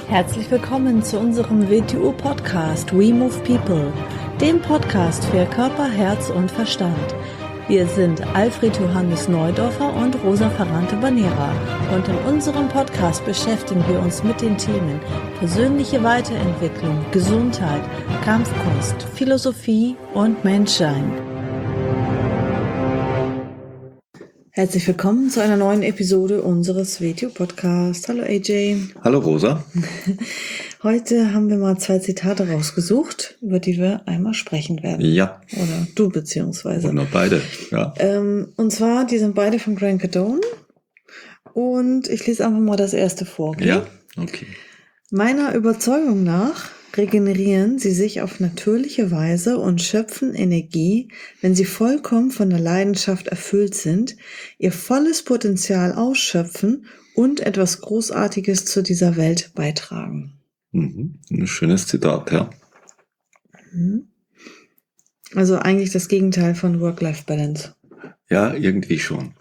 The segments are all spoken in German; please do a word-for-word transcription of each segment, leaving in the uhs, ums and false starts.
Herzlich willkommen zu unserem W T U-Podcast We Move People, dem Podcast für Körper, Herz und Verstand. Wir sind Alfred Johannes Neudorfer und Rosa Ferrante-Banera und in unserem Podcast beschäftigen wir uns mit den Themen persönliche Weiterentwicklung, Gesundheit, Kampfkunst, Philosophie und Menschsein. Herzlich willkommen zu einer neuen Episode unseres W T U-Podcasts. Hallo A J. Hallo Rosa. Heute haben wir mal zwei Zitate rausgesucht, über die wir einmal sprechen werden. Ja. Oder du beziehungsweise. Und noch beide, ja. Ähm, und zwar, die sind beide von Grant Cardone. Und ich lese einfach mal das erste vor. Okay? Ja, okay. Meiner Überzeugung nach regenerieren sie sich auf natürliche Weise und schöpfen Energie, wenn sie vollkommen von der Leidenschaft erfüllt sind, ihr volles Potenzial ausschöpfen und etwas Großartiges zu dieser Welt beitragen. Mhm. Ein schönes Zitat, ja. Also eigentlich das Gegenteil von Work-Life-Balance. Ja, irgendwie schon.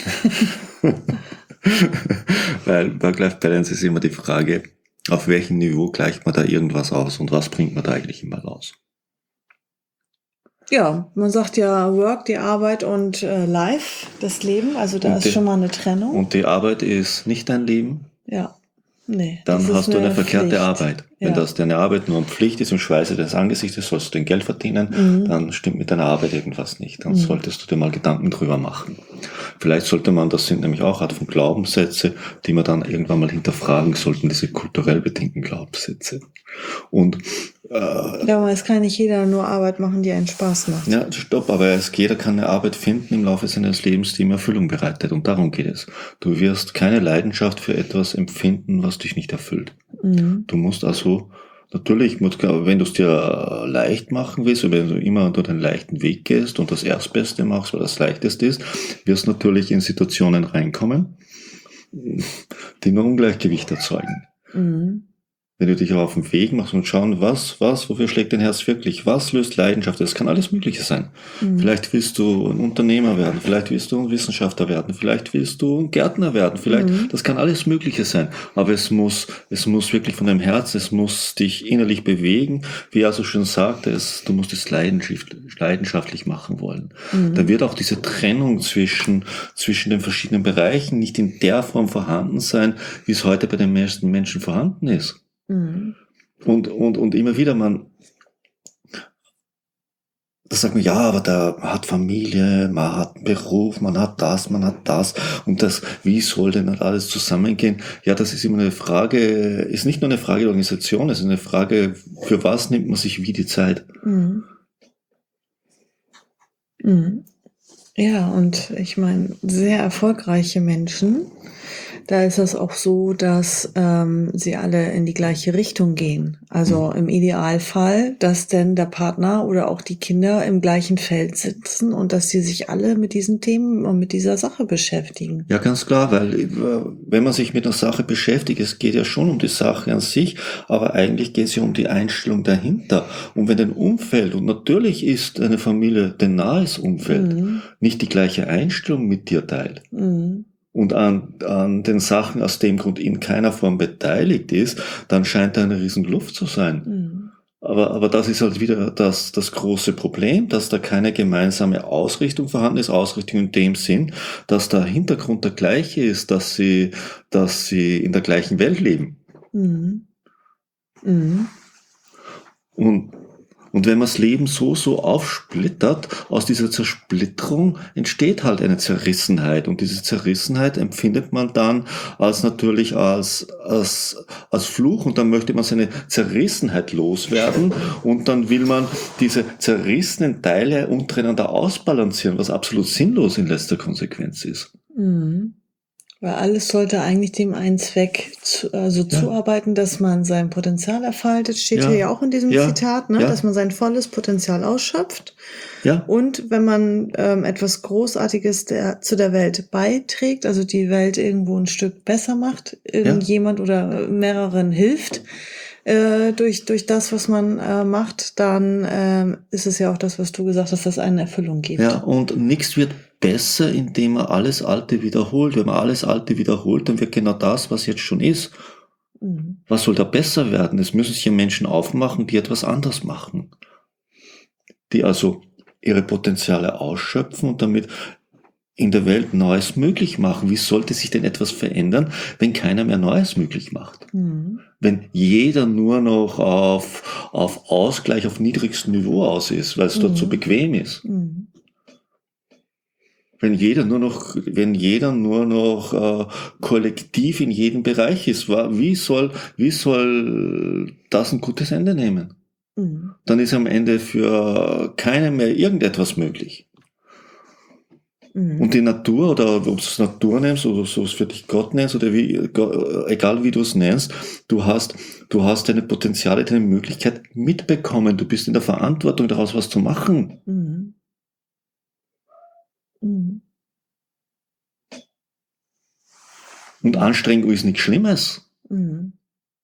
Weil Work-Life-Balance ist immer die Frage, auf welchem Niveau gleicht man da irgendwas aus und was bringt man da eigentlich immer raus? Ja, man sagt ja Work, die Arbeit und äh, Life, das Leben, also da und ist die, schon mal eine Trennung. Und die Arbeit ist nicht dein Leben? Ja, nee. Dann hast du eine, eine verkehrte Pflicht. Arbeit. Wenn ja. das deine Arbeit nur eine Pflicht ist, im Schweiße des Angesichtes sollst du dein Geld verdienen, mhm. dann stimmt mit deiner Arbeit irgendwas nicht. Dann mhm. solltest du dir mal Gedanken drüber machen. Vielleicht sollte man, das sind nämlich auch Art von Glaubenssätze, die man dann irgendwann mal hinterfragen sollten, diese kulturell bedingten Glaubenssätze. Und äh, ja, aber es kann nicht jeder nur Arbeit machen, die einen Spaß macht. Ja, stopp, aber es, jeder kann eine Arbeit finden im Laufe seines Lebens, die ihm Erfüllung bereitet. Und darum geht es. Du wirst keine Leidenschaft für etwas empfinden, was dich nicht erfüllt. Mhm. Du musst also natürlich, wenn du es dir leicht machen willst, oder wenn du immer durch den leichten Weg gehst und das Erstbeste machst, weil das Leichteste ist, wirst du natürlich in Situationen reinkommen, die nur Ungleichgewicht erzeugen. Mhm. Wenn du dich aber auf den Weg machst und schauen, was, was, wofür schlägt dein Herz wirklich? Was löst Leidenschaft? Das kann alles Mögliche sein. Mhm. Vielleicht willst du ein Unternehmer werden, vielleicht willst du ein Wissenschaftler werden, vielleicht willst du ein Gärtner werden, vielleicht, mhm. das kann alles Mögliche sein. Aber es muss, es muss wirklich von deinem Herzen, es muss dich innerlich bewegen. Wie er so schön sagte, es, du musst es leidenschaftlich, leidenschaftlich machen wollen. Mhm. Da wird auch diese Trennung zwischen, zwischen den verschiedenen Bereichen nicht in der Form vorhanden sein, wie es heute bei den meisten Menschen vorhanden ist. Mhm. Und, und, und immer wieder, man, da sagt man, ja, aber der hat Familie, man hat einen Beruf, man hat das, man hat das, und das, wie soll denn alles zusammengehen? Ja, das ist immer eine Frage, ist nicht nur eine Frage der Organisation, es ist eine Frage, für was nimmt man sich wie die Zeit? Mhm. Mhm. Ja, und ich meine, sehr erfolgreiche Menschen, da ist es auch so, dass ähm, sie alle in die gleiche Richtung gehen. Also im Idealfall, dass denn der Partner oder auch die Kinder im gleichen Feld sitzen und dass sie sich alle mit diesen Themen und mit dieser Sache beschäftigen. Ja, ganz klar, weil wenn man sich mit einer Sache beschäftigt, es geht ja schon um die Sache an sich, aber eigentlich geht es ja um die Einstellung dahinter. Und wenn dein Umfeld, und natürlich ist eine Familie dein nahes Umfeld, mhm. nicht die gleiche Einstellung mit dir teilt, mhm. und an, an den Sachen aus dem Grund in keiner Form beteiligt ist, dann scheint da eine riesen Luft zu sein. Mhm. Aber, aber das ist halt wieder das, das große Problem, dass da keine gemeinsame Ausrichtung vorhanden ist. Ausrichtung in dem Sinn, dass der Hintergrund der gleiche ist, dass sie, dass sie in der gleichen Welt leben. Mhm. Mhm. Und Und wenn man das Leben so, so aufsplittert, aus dieser Zersplitterung entsteht halt eine Zerrissenheit. Und diese Zerrissenheit empfindet man dann als natürlich als, als, als Fluch. Und dann möchte man seine Zerrissenheit loswerden. Und dann will man diese zerrissenen Teile untereinander ausbalancieren, was absolut sinnlos in letzter Konsequenz ist. Mhm. Weil alles sollte eigentlich dem einen Zweck zu, also ja. zuarbeiten, dass man sein Potenzial erfaltet, steht ja. hier ja auch in diesem ja. Zitat, ne? Ja. dass man sein volles Potenzial ausschöpft. Ja. Und wenn man ähm, etwas Großartiges der, zu der Welt beiträgt, also die Welt irgendwo ein Stück besser macht, irgendjemand ja. oder mehreren hilft, äh, durch durch das, was man äh, macht, dann äh, ist es ja auch das, was du gesagt hast, dass es eine Erfüllung gibt. Ja, und nichts wird besser, indem man alles Alte wiederholt. Wenn man alles Alte wiederholt, dann wird genau das, was jetzt schon ist, Mhm. Was soll da besser werden? Es müssen sich ja Menschen aufmachen, die etwas anders machen. Die also ihre Potenziale ausschöpfen und damit in der Welt Neues möglich machen. Wie sollte sich denn etwas verändern, wenn keiner mehr Neues möglich macht? Mhm. Wenn jeder nur noch auf, auf Ausgleich auf niedrigstem Niveau aus ist, weil es Mhm. dort so bequem ist. Mhm. Wenn jeder nur noch, wenn jeder nur noch äh, kollektiv in jedem Bereich ist, wie soll, wie soll das ein gutes Ende nehmen? Mhm. Dann ist am Ende für keinen mehr irgendetwas möglich. Mhm. Und die Natur, oder ob du es Natur nennst, oder so es für dich Gott nennst, oder wie, egal wie du es nennst, du hast, du hast deine Potenziale, deine Möglichkeit mitbekommen. Du bist in der Verantwortung, daraus was zu machen. Mhm. Mhm. Und Anstrengung ist nichts Schlimmes. Mhm.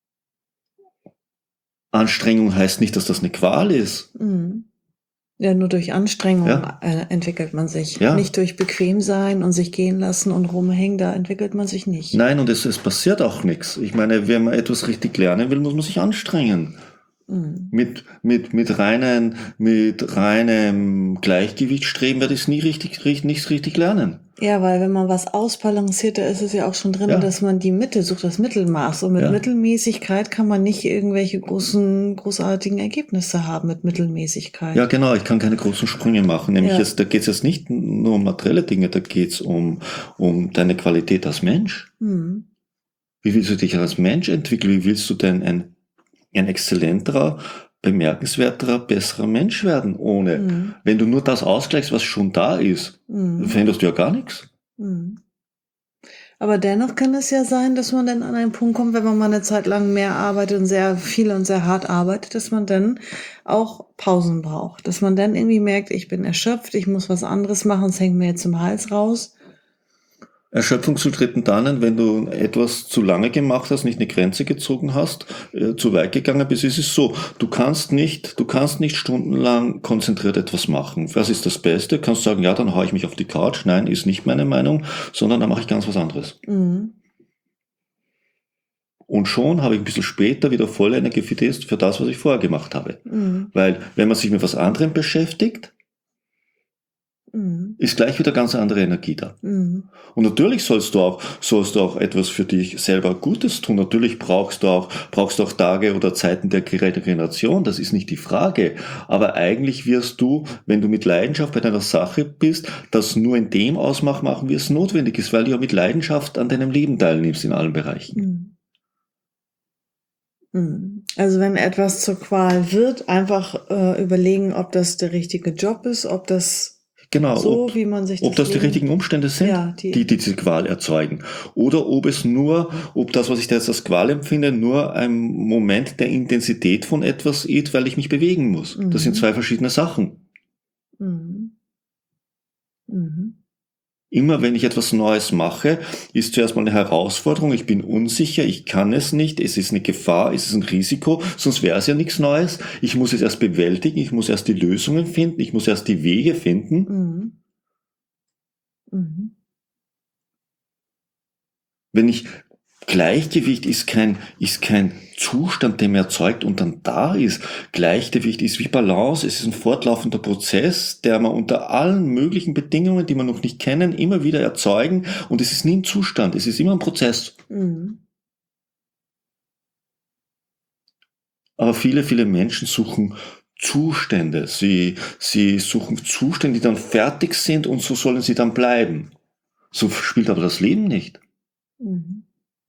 Anstrengung heißt nicht, dass das eine Qual ist. Mhm. Ja, nur durch Anstrengung Ja. äh, entwickelt man sich. Ja. Nicht durch bequem sein und sich gehen lassen und rumhängen, da entwickelt man sich nicht. Nein, und es, es passiert auch nichts. Ich meine, wenn man etwas richtig lernen will, muss man sich anstrengen. Mhm. Mit, mit, mit reinen, mit reinem Gleichgewichtsstreben werde ich es nie richtig, richtig, nicht richtig lernen. Ja, weil wenn man was ausbalanciert, da ist es ja auch schon drin, Ja. dass man die Mitte sucht, das Mittelmaß. Und mit Ja. Mittelmäßigkeit kann man nicht irgendwelche großen, großartigen Ergebnisse haben mit Mittelmäßigkeit. Ja, genau, ich kann keine großen Sprünge machen. Nämlich Ja. jetzt, da geht es jetzt nicht nur um materielle Dinge, da geht es um, um deine Qualität als Mensch. Mhm. Wie willst du dich als Mensch entwickeln? Wie willst du denn ein, ein exzellenterer, bemerkenswerterer, besserer Mensch werden ohne? Mhm. Wenn du nur das ausgleichst, was schon da ist, Mhm. dann veränderst du ja gar nichts. Mhm. Aber dennoch kann es ja sein, dass man dann an einen Punkt kommt, wenn man mal eine Zeit lang mehr arbeitet und sehr viel und sehr hart arbeitet, dass man dann auch Pausen braucht. Dass man dann irgendwie merkt, ich bin erschöpft, ich muss was anderes machen, es hängt mir jetzt im Hals raus. Erschöpfung zu treten dann, wenn du etwas zu lange gemacht hast, nicht eine Grenze gezogen hast, äh, zu weit gegangen bist. Es ist so, du kannst nicht, du kannst nicht stundenlang konzentriert etwas machen. Was ist das Beste? Du kannst sagen, ja, dann haue ich mich auf die Couch. Nein, ist nicht meine Meinung, sondern dann mache ich ganz was anderes. Mhm. Und schon habe ich ein bisschen später wieder volle Energie für das, für das, was ich vorher gemacht habe. Mhm. Weil, wenn man sich mit was anderem beschäftigt, Mhm. ist gleich wieder ganz andere Energie da. Mhm. Und natürlich sollst du auch, sollst du auch etwas für dich selber Gutes tun. Natürlich brauchst du auch, brauchst du auch Tage oder Zeiten der Regeneration. Das ist nicht die Frage. Aber eigentlich wirst du, wenn du mit Leidenschaft bei deiner Sache bist, das nur in dem Ausmaß machen, wie es notwendig ist, weil du ja mit Leidenschaft an deinem Leben teilnimmst in allen Bereichen. Mhm. Mhm. Also wenn etwas zur Qual wird, einfach äh, überlegen, ob das der richtige Job ist, ob das Genau, so, ob, wie man sich ob das die Leben- richtigen Umstände sind, Ja, die- die, die diese Qual erzeugen. Oder ob es nur, ob das, was ich da jetzt als Qual empfinde, nur ein Moment der Intensität von etwas ist, weil ich mich bewegen muss. Mhm. Das sind zwei verschiedene Sachen. Mhm. Mhm. Immer wenn ich etwas Neues mache, ist zuerst mal eine Herausforderung, ich bin unsicher, ich kann es nicht, es ist eine Gefahr, es ist ein Risiko, sonst wäre es ja nichts Neues. Ich muss es erst bewältigen, ich muss erst die Lösungen finden, ich muss erst die Wege finden. Mhm. Mhm. Wenn ich, Gleichgewicht ist kein, ist kein Zustand, der mir erzeugt und dann da ist. Gleichgewicht ist wie Balance, es ist ein fortlaufender Prozess, der wir unter allen möglichen Bedingungen, die wir noch nicht kennen, immer wieder erzeugen und es ist nie ein Zustand, es ist immer ein Prozess. Mhm. Aber viele, viele Menschen suchen Zustände, sie, sie suchen Zustände, die dann fertig sind und so sollen sie dann bleiben. So spielt aber das Leben nicht. Mhm.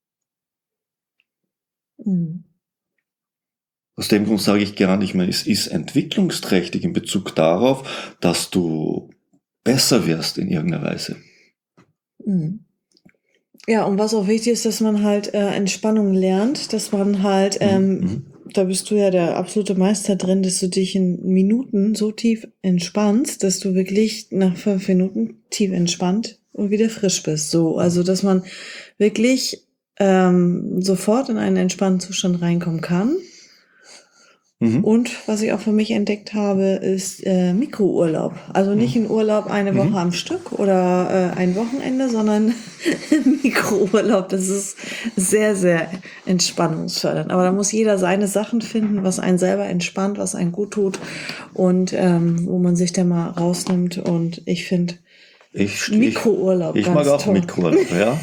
Mhm. Aus dem Grund sage ich gerne, ich meine, es ist entwicklungsträchtig in Bezug darauf, dass du besser wirst in irgendeiner Weise. Mhm. Ja, und was auch wichtig ist, dass man halt äh, Entspannung lernt, dass man halt, ähm, Mhm. da bist du ja der absolute Meister drin, dass du dich in Minuten so tief entspannst, dass du wirklich nach fünf Minuten tief entspannt und wieder frisch bist. So, also dass man wirklich ähm, sofort in einen entspannten Zustand reinkommen kann. Mhm. Und was ich auch für mich entdeckt habe, ist äh, Mikrourlaub. Also nicht ein Urlaub eine Woche mhm. am Stück oder äh, ein Wochenende, sondern Mikrourlaub. Das ist sehr, sehr entspannungsfördernd. Aber da muss jeder seine Sachen finden, was einen selber entspannt, was einen gut tut und ähm, wo man sich dann mal rausnimmt. Und ich finde Mikrourlaub ich, ich ganz mag auch toll. Mikrourlaub, ja.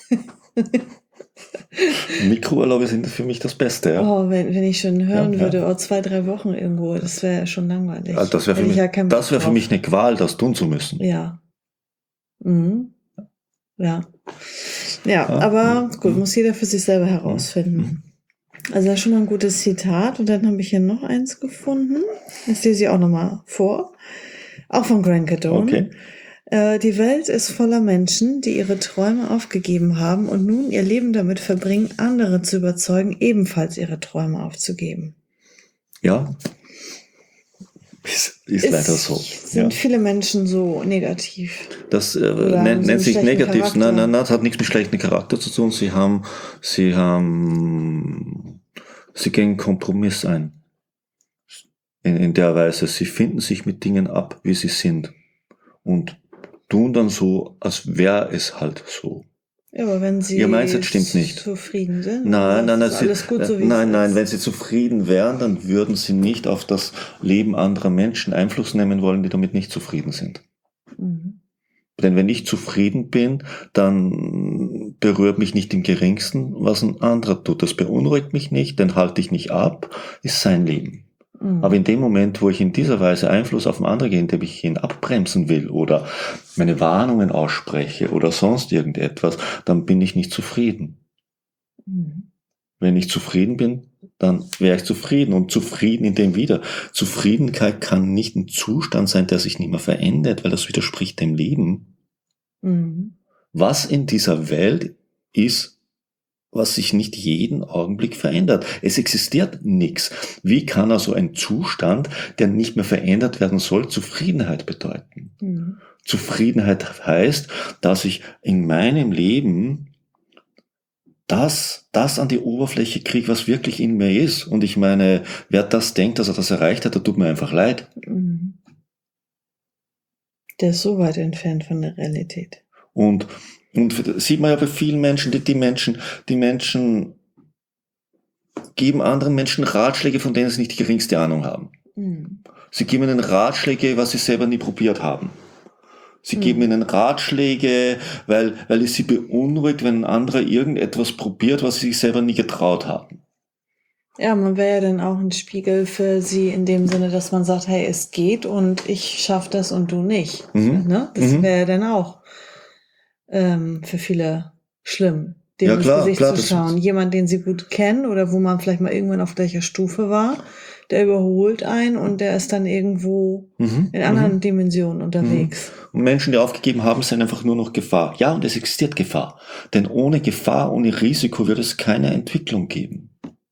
Mikrourlaube sind für mich das Beste, ja. Oh, wenn, wenn ich schon hören ja, würde, ja. oh, zwei, drei Wochen irgendwo, das wäre schon langweilig. Ja, das wäre für, mich, ja das wär für mich eine Qual, das tun zu müssen. Ja. Mhm. Ja. Ja, ja, aber gut, mhm. muss jeder für sich selber herausfinden. Mhm. Also das ist schon mal ein gutes Zitat. Und dann habe ich hier noch eins gefunden. Das lese ich auch nochmal vor. Auch von Grant Cardone. Okay. Die Welt ist voller Menschen, die ihre Träume aufgegeben haben und nun ihr Leben damit verbringen, andere zu überzeugen, ebenfalls ihre Träume aufzugeben. Ja, ist, ist, ist leider so. Sind ja. viele Menschen so negativ? Das äh, nennt, nennt sich negativ. Charakter. Nein, nein, nein, das hat nichts mit schlechtem Charakter zu tun. Sie haben, sie haben, sie gehen Kompromiss ein. In, in der Weise, sie finden sich mit Dingen ab, wie sie sind. Und tun dann so, als wäre es halt so. Ja, aber wenn sie Ihr Mindset stimmt nicht. zufrieden sind, nein, nein, nein, ist alles gut, so wie nein, es nein, ist. wenn sie zufrieden wären, dann würden sie nicht auf das Leben anderer Menschen Einfluss nehmen wollen, die damit nicht zufrieden sind. Mhm. Denn wenn ich zufrieden bin, dann berührt mich nicht im Geringsten, was ein anderer tut. Das beunruhigt mich nicht, den halte ich nicht ab, ist sein Leben. Aber in dem Moment, wo ich in dieser Weise Einfluss auf den anderen gehe, indem ich ihn abbremsen will oder meine Warnungen ausspreche oder sonst irgendetwas, dann bin ich nicht zufrieden. Mhm. Wenn ich zufrieden bin, dann wäre ich zufrieden. Und zufrieden in dem wieder. Zufriedenheit kann nicht ein Zustand sein, der sich nicht mehr verändert, weil das widerspricht dem Leben. Mhm. Was in dieser Welt ist, was sich nicht jeden Augenblick verändert. Es existiert nichts. Wie kann also ein Zustand, der nicht mehr verändert werden soll, Zufriedenheit bedeuten? Mhm. Zufriedenheit heißt, dass ich in meinem Leben das, das an die Oberfläche kriege, was wirklich in mir ist. Und ich meine, wer das denkt, dass er das erreicht hat, der tut mir einfach leid. Mhm. Der ist so weit entfernt von der Realität. Und Und sieht man ja bei vielen Menschen, die, die Menschen, die Menschen geben anderen Menschen Ratschläge, von denen sie nicht die geringste Ahnung haben. Mhm. Sie geben ihnen Ratschläge, was sie selber nie probiert haben. Sie mhm. geben ihnen Ratschläge, weil, weil es sie beunruhigt, wenn ein anderer irgendetwas probiert, was sie sich selber nie getraut haben. Ja, man wäre ja dann auch ein Spiegel für sie in dem Sinne, dass man sagt, hey, es geht und ich schaffe das und du nicht. Mhm. Ne? Das mhm. wäre ja dann auch Ähm, für viele schlimm, dem ja, ins klar, Gesicht klar, zu schauen. Jemand, den sie gut kennen oder wo man vielleicht mal irgendwann auf gleicher Stufe war, der überholt einen und der ist dann irgendwo mhm, in anderen mhm. Dimensionen unterwegs. Und Menschen, die aufgegeben haben, sind einfach nur noch Gefahr. Ja, und es existiert Gefahr. Denn ohne Gefahr, ohne Risiko wird es keine Entwicklung geben.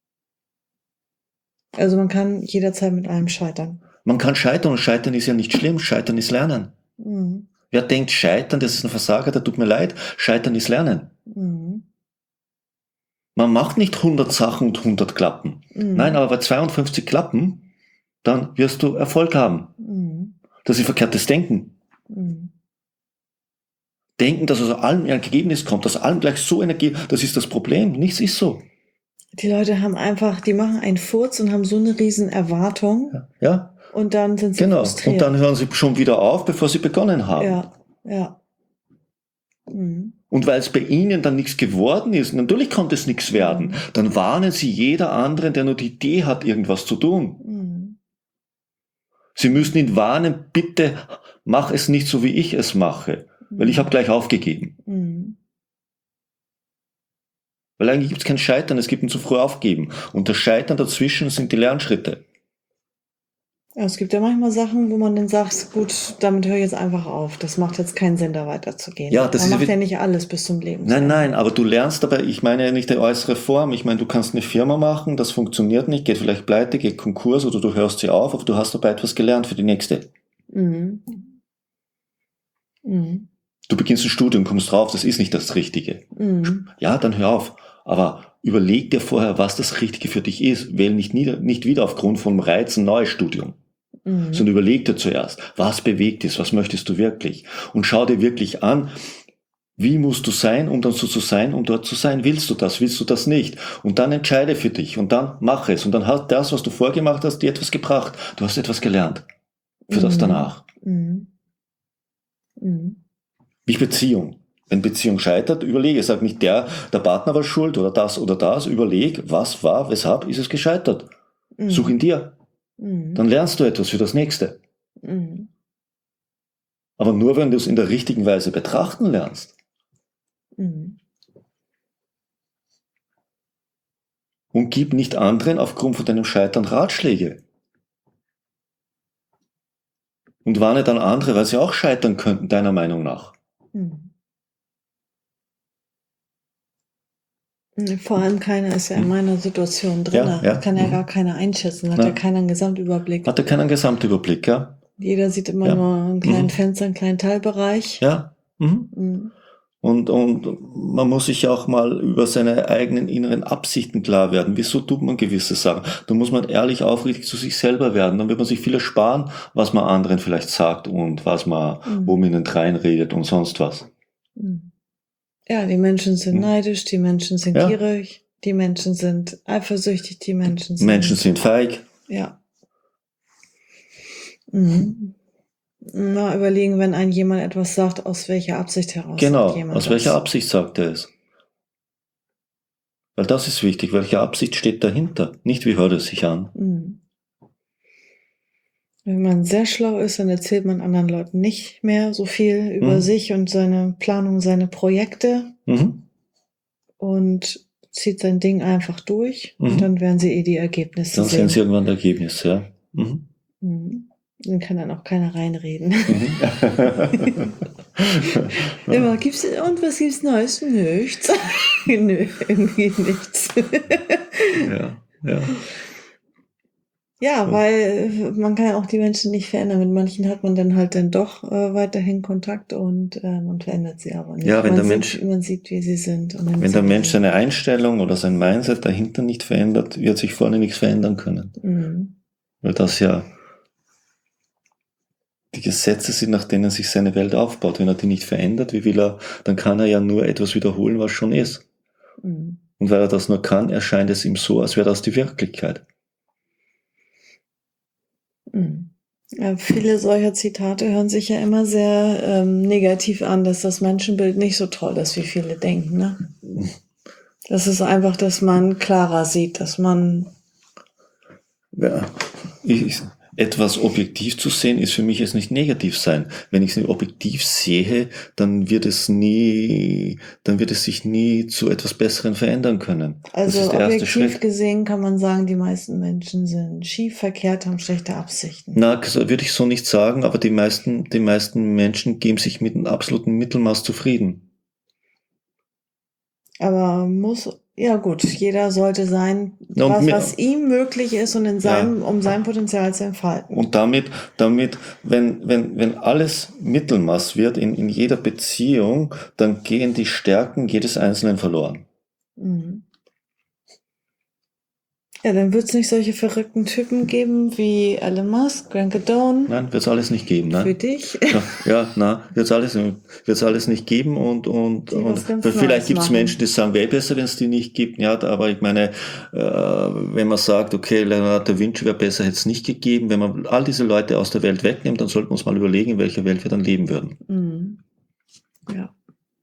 Also man kann jederzeit mit allem scheitern. Man kann scheitern und scheitern ist ja nicht schlimm. Scheitern ist Lernen. Mhm. Wer denkt, Scheitern, das ist ein Versager, der tut mir leid. Scheitern ist Lernen. Mhm. Man macht nicht hundert Sachen und hundert klappen. Mhm. Nein, aber bei zweiundfünfzig klappen, dann wirst du Erfolg haben. Mhm. Das ist verkehrtes Denken. Mhm. Denken, dass aus allem ein Ergebnis kommt, dass allem gleich so ein Ergebnis, das ist das Problem. Nichts ist so. Die Leute haben einfach, die machen einen Furz und haben so eine riesen Erwartung. Ja. ja. Und dann sind sie genau. frustriert. Und dann hören sie schon wieder auf, bevor sie begonnen haben. Ja, ja. Mhm. Und weil es bei ihnen dann nichts geworden ist, natürlich konnte es nichts werden, mhm. dann warnen sie jeder anderen, der nur die Idee hat, irgendwas zu tun. Mhm. Sie müssen ihn warnen, bitte mach es nicht so, wie ich es mache, mhm. weil ich habe gleich aufgegeben. Mhm. Weil eigentlich gibt es kein Scheitern, es gibt ein zu früh aufgeben. Und das Scheitern dazwischen sind die Lernschritte. Ja, es gibt ja manchmal Sachen, wo man dann sagt, gut, damit höre ich jetzt einfach auf. Das macht jetzt keinen Sinn, da weiterzugehen. Ja, das man ist macht ja nicht alles bis zum Lebensende. Nein, nein, aber du lernst dabei, ich meine ja nicht die äußere Form. Ich meine, du kannst eine Firma machen, das funktioniert nicht, geht vielleicht pleite, geht Konkurs oder du hörst sie auf, aber du hast dabei etwas gelernt für die nächste. Mhm. Mhm. Du beginnst ein Studium, kommst drauf, das ist nicht das Richtige. Mhm. Ja, dann hör auf. Aber überleg dir vorher, was das Richtige für dich ist. Wähl nicht, nieder, nicht wieder aufgrund von Reiz ein neues Studium. Mhm. Sondern überleg dir zuerst, was bewegt ist, was möchtest du wirklich? Und schau dir wirklich an, wie musst du sein, um dann so zu sein, um dort zu sein? Willst du das, willst du das nicht? Und dann entscheide für dich und dann mach es. Und dann hat das, was du vorgemacht hast, dir etwas gebracht. Du hast etwas gelernt. Für mhm. das danach. Mhm. Mhm. Wie Beziehung. Wenn Beziehung scheitert, überlege. Sag nicht, der, der Partner war schuld oder das oder das. Überleg, was war, weshalb ist es gescheitert. Mhm. Such in dir. Mhm. Dann lernst du etwas für das Nächste. Mhm. Aber nur, wenn du es in der richtigen Weise betrachten lernst. Mhm. Und gib nicht anderen aufgrund von deinem Scheitern Ratschläge. Und warne dann andere, weil sie auch scheitern könnten, deiner Meinung nach. Mhm. Vor allem keiner ist ja in meiner Situation drin. Ja, ja. Kann ja mhm. gar keiner einschätzen. Hat ja, ja keiner einen Gesamtüberblick. Hat ja keinen Gesamtüberblick, ja. Jeder sieht immer ja. nur einen kleinen mhm. Fenster, einen kleinen Teilbereich. Ja. Mhm. Mhm. Und, und man muss sich auch mal über seine eigenen inneren Absichten klar werden. Wieso tut man gewisse Sachen? Da muss man ehrlich, aufrichtig zu sich selber werden. Dann wird man sich viel ersparen, was man anderen vielleicht sagt und was man, mhm. wo man ihnen reinredet und sonst was. Ja, die Menschen sind mhm. neidisch, die Menschen sind ja. gierig, die Menschen sind eifersüchtig, die Menschen sind... Menschen sind feig. Ja. Mhm. Mal überlegen, wenn ein jemand etwas sagt, aus welcher Absicht heraus genau, sagt jemand aus das. welcher Absicht sagt er es. Weil das ist wichtig, welche Absicht steht dahinter, nicht wie hört es sich an. Mhm. Wenn man sehr schlau ist, dann erzählt man anderen Leuten nicht mehr so viel über mhm. sich und seine Planung, seine Projekte mhm. und zieht sein Ding einfach durch mhm. und dann werden sie eh die Ergebnisse dann sehen. Dann sehen sie irgendwann die Ergebnisse, ja. Mhm. Mhm. Dann kann dann auch keiner reinreden. Mhm. Immer, gibt's, und was gibt's Neues? Nichts. Nö, irgendwie nichts. ja, ja. Ja, weil man kann ja auch die Menschen nicht verändern. Mit manchen hat man dann halt dann doch äh, weiterhin Kontakt und äh, man verändert sie aber nicht. Ja, wenn man der sieht, Mensch, man sieht, wie sie sind. Und wenn der Mensch seine Einstellung oder sein Mindset dahinter nicht verändert, wird sich vorne nichts verändern können. Mhm. Weil das ja die Gesetze sind, nach denen sich seine Welt aufbaut. Wenn er die nicht verändert, wie will er, dann kann er ja nur etwas wiederholen, was schon ist. Mhm. Und weil er das nur kann, erscheint es ihm so, als wäre das die Wirklichkeit. Ja, viele solcher Zitate hören sich ja immer sehr ähm, negativ an, dass das Menschenbild nicht so toll ist, wie viele denken. Ne? Das ist einfach, dass man klarer sieht, dass man... Ja, ich, etwas objektiv zu sehen, ist für mich jetzt nicht negativ sein. Wenn ich es nicht objektiv sehe, dann wird es nie, dann wird es sich nie zu etwas Besseren verändern können. Also das ist der objektiv erste Schritt. Gesehen kann man sagen, die meisten Menschen sind schief, verkehrt, haben schlechte Absichten. Na, würde ich so nicht sagen, aber die meisten, die meisten Menschen geben sich mit einem absoluten Mittelmaß zufrieden. Aber muss, ja gut, jeder sollte sein, ja, was, mit, was ihm möglich ist und in seinem, ja. um sein Potenzial zu entfalten. Und damit, damit, wenn, wenn, wenn alles Mittelmaß wird in, in jeder Beziehung, dann gehen die Stärken jedes Einzelnen verloren. Mhm. Ja, dann wird es nicht solche verrückten Typen geben wie Elon Musk, Grant Cardone. Nein, wird es alles nicht geben. Nein. Für dich? Ja, ja nein, wird es alles, wird's alles nicht geben. Und, und, und vielleicht gibt es Menschen, die sagen, wäre besser, wenn es die nicht gibt. Ja, aber ich meine, äh, wenn man sagt, okay, Leonardo da Vinci wäre besser, hätte es nicht gegeben. Wenn man all diese Leute aus der Welt wegnimmt, dann sollten wir uns mal überlegen, in welcher Welt wir dann leben würden. Mhm. Ja.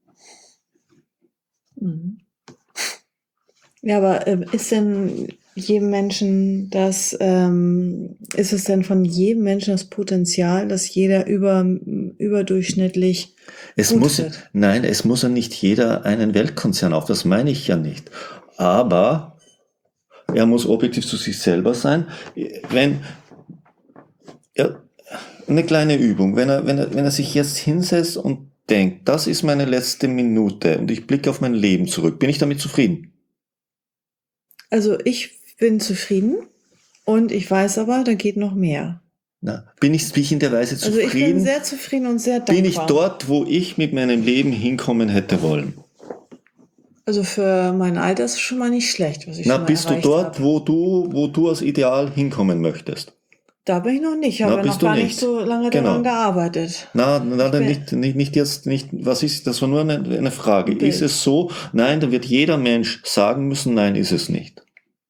Mhm. Ja, aber äh, ist denn jedem Menschen das, ähm, ist es denn von jedem Menschen das Potenzial, dass jeder über, überdurchschnittlich es gut muss, wird? Nein, es muss ja nicht jeder einen Weltkonzern auf, das meine ich ja nicht. Aber er muss objektiv zu sich selber sein. Wenn, ja, eine kleine Übung, wenn er, wenn er, wenn er sich jetzt hinsetzt und denkt, das ist meine letzte Minute und ich blicke auf mein Leben zurück, bin ich damit zufrieden? Also ich bin zufrieden und ich weiß aber, da geht noch mehr. Na, bin ich, bin ich in der Weise zufrieden? Also ich bin sehr zufrieden und sehr dankbar. Bin ich dort, wo ich mit meinem Leben hinkommen hätte wollen? Also für mein Alter ist es schon mal nicht schlecht, was ich Na, schon mal bist du erreicht dort, habe. wo du, wo du als Ideal hinkommen möchtest? Da bin ich noch nicht. Ich Na, habe ja bist noch du gar nicht nicht. so lange daran Genau. gearbeitet. Na, na, Ich dann bin nicht, nicht, nicht jetzt, nicht, was ist, das war nur eine, eine Frage. ein Ist Bild. es so? Nein, dann wird jeder Mensch sagen müssen, nein, ist es nicht.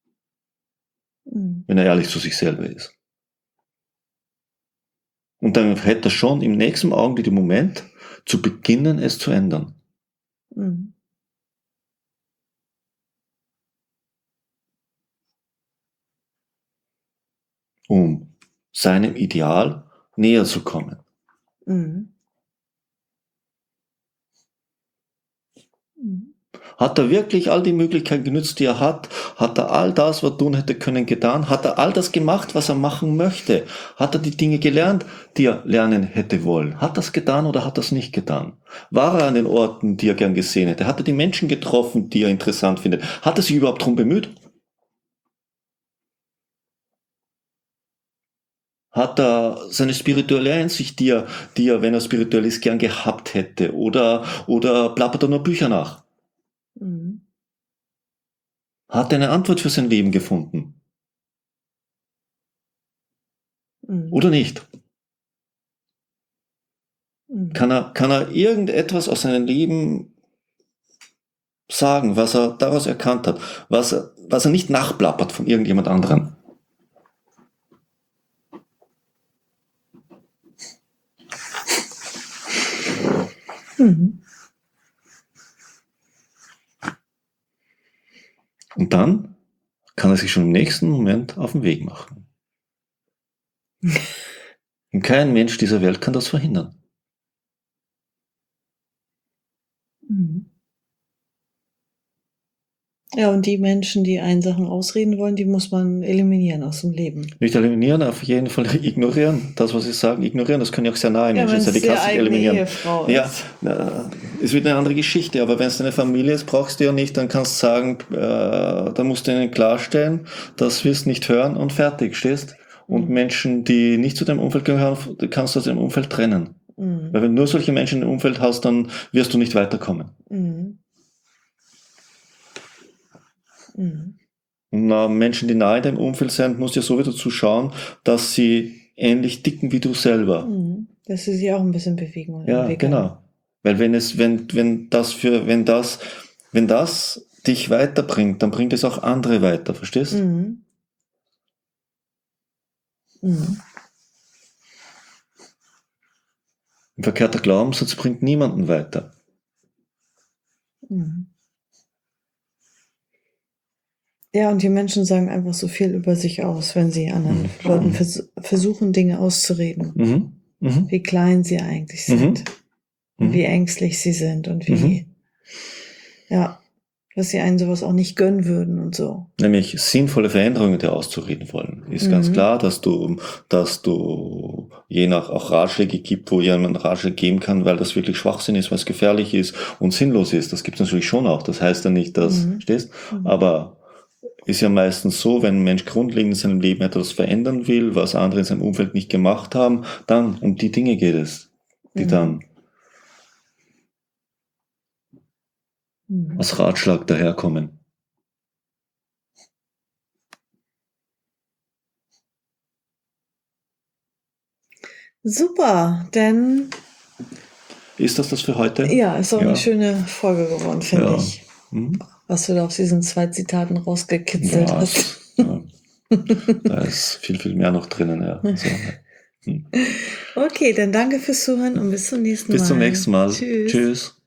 Mhm. Wenn er ehrlich zu sich selber ist. Und dann hätte er schon im nächsten Augenblick den Moment, zu beginnen, es zu ändern. Mhm. Um seinem Ideal näher zu kommen. Mhm. Mhm. Hat er wirklich all die Möglichkeiten genutzt, die er hat? Hat er all das, was er tun hätte können, getan? Hat er all das gemacht, was er machen möchte? Hat er die Dinge gelernt, die er lernen hätte wollen? Hat er es getan oder hat er es nicht getan? War er an den Orten, die er gern gesehen hätte? Hat er die Menschen getroffen, die er interessant findet? Hat er sich überhaupt darum bemüht? Hat er seine spirituelle Einsicht, die er, die er, wenn er spirituell ist, gern gehabt hätte? Oder, oder plappert er nur Bücher nach? Mhm. Hat er eine Antwort für sein Leben gefunden? Mhm. Oder nicht? Mhm. Kann er, kann er irgendetwas aus seinem Leben sagen, was er daraus erkannt hat, was er, was er nicht nachplappert von irgendjemand anderem? Mhm. Und dann kann er sich schon im nächsten Moment auf den Weg machen. Und kein Mensch dieser Welt kann das verhindern. Mhm. Ja, und die Menschen, die einen Sachen ausreden wollen, die muss man eliminieren aus dem Leben. Nicht eliminieren, auf jeden Fall ignorieren. Das, was sie sagen, ignorieren. Das können ja auch sehr nahe Ja, Menschen wenn sein. es Die die kannst du nicht eigene eliminieren. Ehefrau Ja, ist. na, es wird eine andere Geschichte. Aber wenn es deine Familie ist, brauchst du ja nicht. Dann kannst du sagen, äh, da musst du ihnen klarstellen, das wirst nicht hören und fertig, stehst? Und Mhm. Menschen, die nicht zu deinem Umfeld gehören, kannst du aus dem Umfeld trennen. Mhm. Weil wenn du nur solche Menschen im Umfeld hast, dann wirst du nicht weiterkommen. Mhm. Mhm. Und na, Menschen, die nahe in deinem Umfeld sind, musst du ja so wieder dazu schauen, dass sie ähnlich dicken wie du selber. Mhm. Dass sie sich auch ein bisschen bewegen und Ja, entwickeln. genau. Weil wenn es, wenn, wenn das für, wenn das, wenn das dich weiterbringt, dann bringt es auch andere weiter, verstehst? Mhm. Mhm. Ein verkehrter Glaubenssatz bringt niemanden weiter. Mhm. Ja, und die Menschen sagen einfach so viel über sich aus, wenn sie anderen Mhm. Leuten vers versuchen, Dinge auszureden. Mhm. Mhm. Wie klein sie eigentlich Mhm. sind. Und Mhm. wie ängstlich sie sind und wie, Mhm. ja, dass sie einen sowas auch nicht gönnen würden und so. Nämlich sinnvolle Veränderungen dir auszureden wollen. Ist Mhm. ganz klar, dass du, dass du je nach auch Ratschläge gibt, wo jemand Ratschläge geben kann, weil das wirklich Schwachsinn ist, weil es gefährlich ist und sinnlos ist. Das gibt es natürlich schon auch. Das heißt ja nicht, dass, Mhm. stehst, Mhm. aber ist ja meistens so, wenn ein Mensch grundlegend in seinem Leben etwas verändern will, was andere in seinem Umfeld nicht gemacht haben, dann um die Dinge geht es, die Mhm. dann Mhm. als Ratschlag daherkommen. Super, denn Ist das das für heute? ja, ist auch Ja. eine schöne Folge geworden, finde Ja. ich. Mhm. Was du da aus diesen zwei Zitaten rausgekitzelt Ja, hast. es- ja. Da ist viel, viel mehr noch drinnen. Ja. Also, hm. Okay, dann danke fürs Zuhören und bis zum nächsten Mal. Bis zum nächsten Mal. Tschüss. Tschüss.